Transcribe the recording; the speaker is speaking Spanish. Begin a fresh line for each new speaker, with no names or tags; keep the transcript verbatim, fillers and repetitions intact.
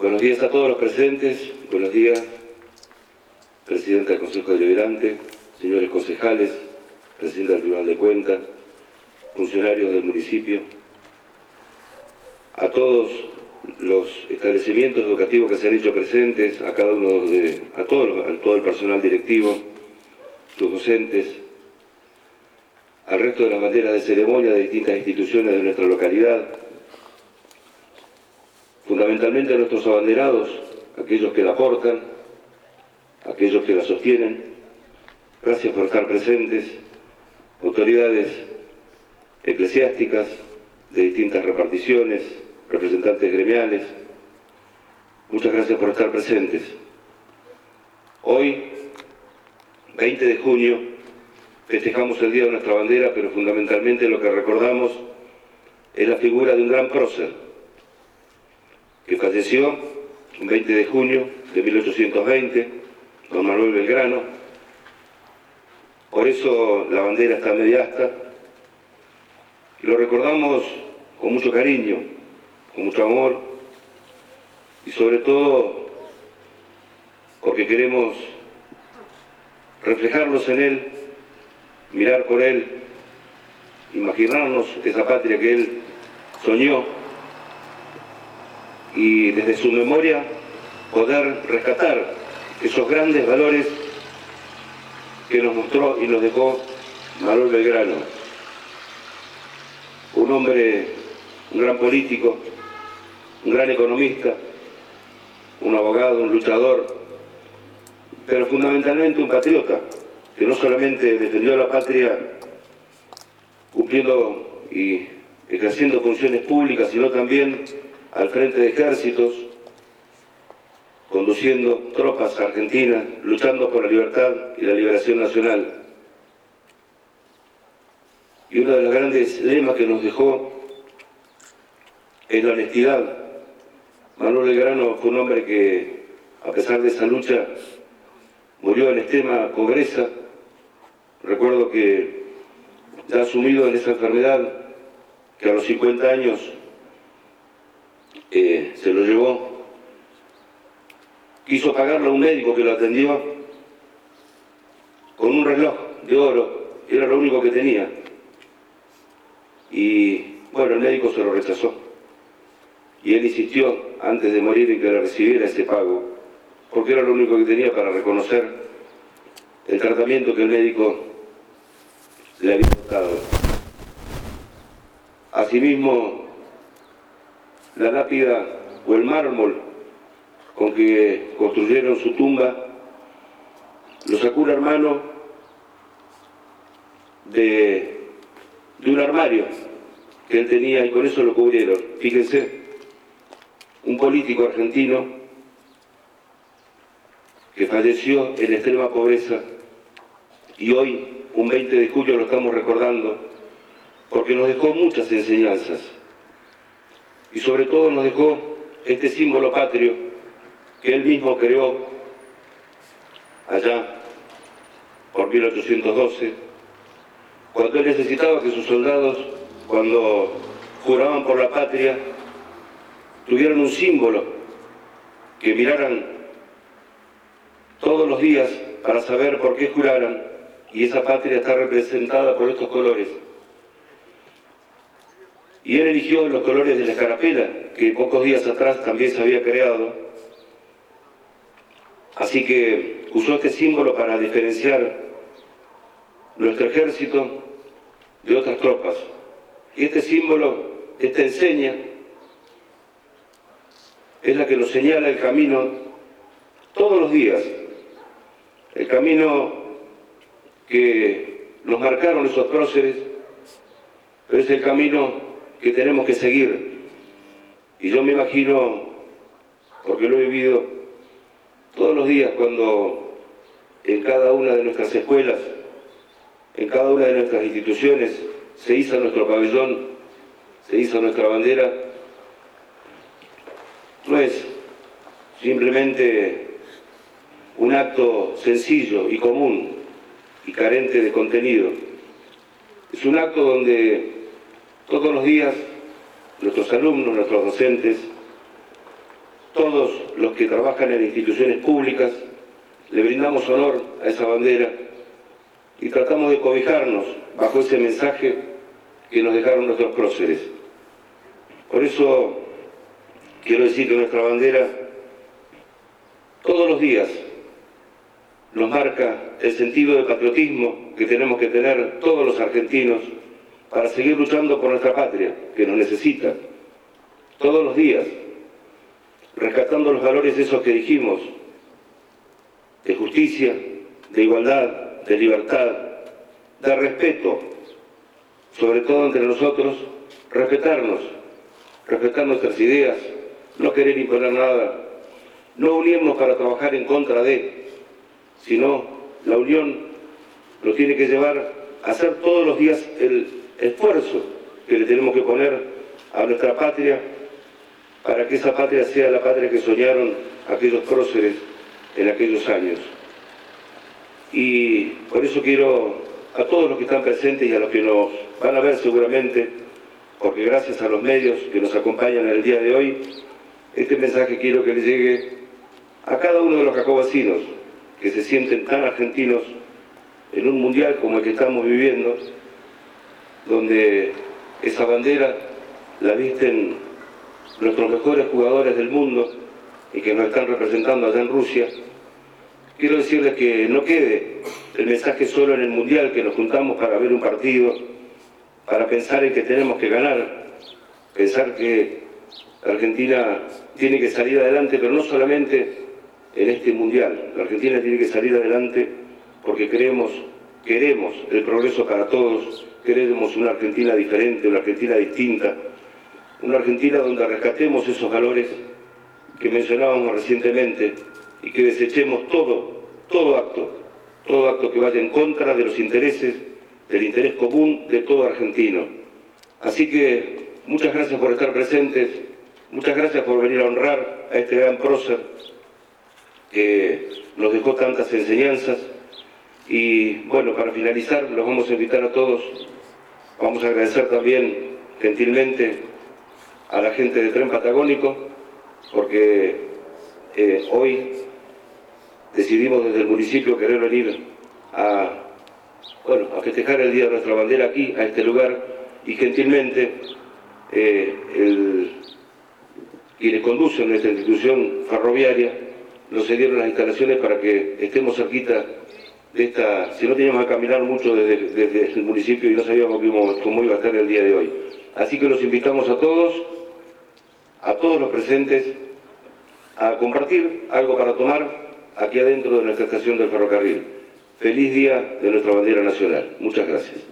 Buenos días a todos los presentes, buenos días, Presidenta del Consejo Deliberante, señores concejales, Presidenta del Tribunal de Cuentas, funcionarios del municipio, a todos los establecimientos educativos que se han hecho presentes, a cada uno de, a todo, a todo el personal directivo, sus docentes, al resto de las banderas de ceremonia de distintas instituciones de nuestra localidad, fundamentalmente a nuestros abanderados, aquellos que la portan, aquellos que la sostienen. Gracias por estar presentes, autoridades eclesiásticas de distintas reparticiones, representantes gremiales, muchas gracias por estar presentes. Hoy, veinte de junio, festejamos el Día de nuestra bandera, pero fundamentalmente lo que recordamos es la figura de un gran prócer que falleció el veinte de junio de mil ochocientos veinte, don Manuel Belgrano. Por eso la bandera está media asta y lo recordamos con mucho cariño, con mucho amor y sobre todo porque queremos reflejarnos en él, mirar por él, imaginarnos esa patria que él soñó y desde su memoria poder rescatar esos grandes valores que nos mostró y nos dejó Manuel Belgrano. Un hombre, un gran político, un gran economista, un abogado, un luchador, pero fundamentalmente un patriota, que no solamente defendió a la patria cumpliendo y ejerciendo funciones públicas, sino también al frente de ejércitos, conduciendo tropas argentinas, luchando por la libertad y la liberación nacional. Y uno de los grandes lemas que nos dejó es la honestidad. Manuel Belgrano fue un hombre que, a pesar de esa lucha, murió en extrema pobreza. Recuerdo que, ya sumido en esa enfermedad, que a los cincuenta años eh, se lo llevó, quiso pagarle a un médico que lo atendió con un reloj de oro, era lo único que tenía. Y bueno, el médico se lo rechazó. Y él insistió, antes de morir, en que le recibiera ese pago, porque era lo único que tenía para reconocer el tratamiento que el médico le había dado. Asimismo, la lápida o el mármol con que construyeron su tumba lo sacó un hermano de, de un armario que él tenía y con eso lo cubrieron. Fíjense, un político argentino que falleció en extrema pobreza y hoy, un veinte de julio, lo estamos recordando porque nos dejó muchas enseñanzas y sobre todo nos dejó este símbolo patrio que él mismo creó allá por mil ochocientos doce, cuando él necesitaba que sus soldados, cuando juraban por la patria, tuvieran un símbolo que miraran todos los días para saber por qué juraran, y esa patria está representada por estos colores. Y él eligió los colores de la escarapela, que pocos días atrás también se había creado. Así que usó este símbolo para diferenciar nuestro ejército de otras tropas. Y este símbolo, esta enseña, es la que nos señala el camino todos los días. El camino que nos marcaron esos próceres, pero es el camino que tenemos que seguir. Y yo me imagino, porque lo he vivido todos los días, cuando en cada una de nuestras escuelas, en cada una de nuestras instituciones, se iza nuestro pabellón, se iza nuestra bandera, no es simplemente un acto sencillo y común y carente de contenido. Es un acto donde todos los días nuestros alumnos, nuestros docentes, todos los que trabajan en instituciones públicas, le brindamos honor a esa bandera y tratamos de cobijarnos bajo ese mensaje que nos dejaron nuestros próceres. Por eso quiero decir que nuestra bandera todos los días nos marca el sentido de patriotismo que tenemos que tener todos los argentinos para seguir luchando por nuestra patria, que nos necesita, todos los días, rescatando los valores esos que dijimos, de justicia, de igualdad, de libertad, de respeto, sobre todo entre nosotros, respetarnos, respetar nuestras ideas, no querer imponer nada, no unirnos para trabajar en contra de, sino la unión nos tiene que llevar a hacer todos los días el esfuerzo que le tenemos que poner a nuestra patria para que esa patria sea la patria que soñaron aquellos próceres en aquellos años. Y por eso quiero a todos los que están presentes y a los que nos van a ver seguramente, porque gracias a los medios que nos acompañan en el día de hoy, este mensaje quiero que le llegue a cada uno de los jacobacinos que se sienten tan argentinos en un mundial como el que estamos viviendo, donde esa bandera la visten nuestros mejores jugadores del mundo y que nos están representando allá en Rusia. Quiero decirles que no quede el mensaje solo en el mundial, que nos juntamos para ver un partido, para pensar en que tenemos que ganar, pensar que Argentina tiene que salir adelante, pero no solamente en este mundial. La Argentina tiene que salir adelante porque creemos, queremos el progreso para todos, queremos una Argentina diferente, una Argentina distinta, una Argentina donde rescatemos esos valores que mencionábamos recientemente y que desechemos todo, todo acto, todo acto que vaya en contra de los intereses, del interés común de todo argentino. Así que muchas gracias por estar presentes, muchas gracias por venir a honrar a este gran prócer que nos dejó tantas enseñanzas. Y bueno, para finalizar, los vamos a invitar a todos, vamos a agradecer también gentilmente a la gente de Tren Patagónico, porque eh, hoy decidimos desde el municipio querer venir a, bueno, a festejar el Día de nuestra bandera aquí, a este lugar, y gentilmente eh, el, quienes conducen esta institución ferroviaria nos cedieron las instalaciones para que estemos cerquita de esta, si no teníamos que caminar mucho desde, desde el municipio y no sabíamos cómo, cómo iba a estar el día de hoy. Así que los invitamos a todos, a todos los presentes, a compartir algo para tomar aquí adentro de nuestra estación del ferrocarril. Feliz Día de nuestra bandera nacional. Muchas gracias.